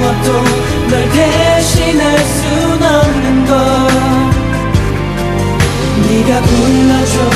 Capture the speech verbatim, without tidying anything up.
무엇도 널 대신할 순 없는 것. 네가 불러줘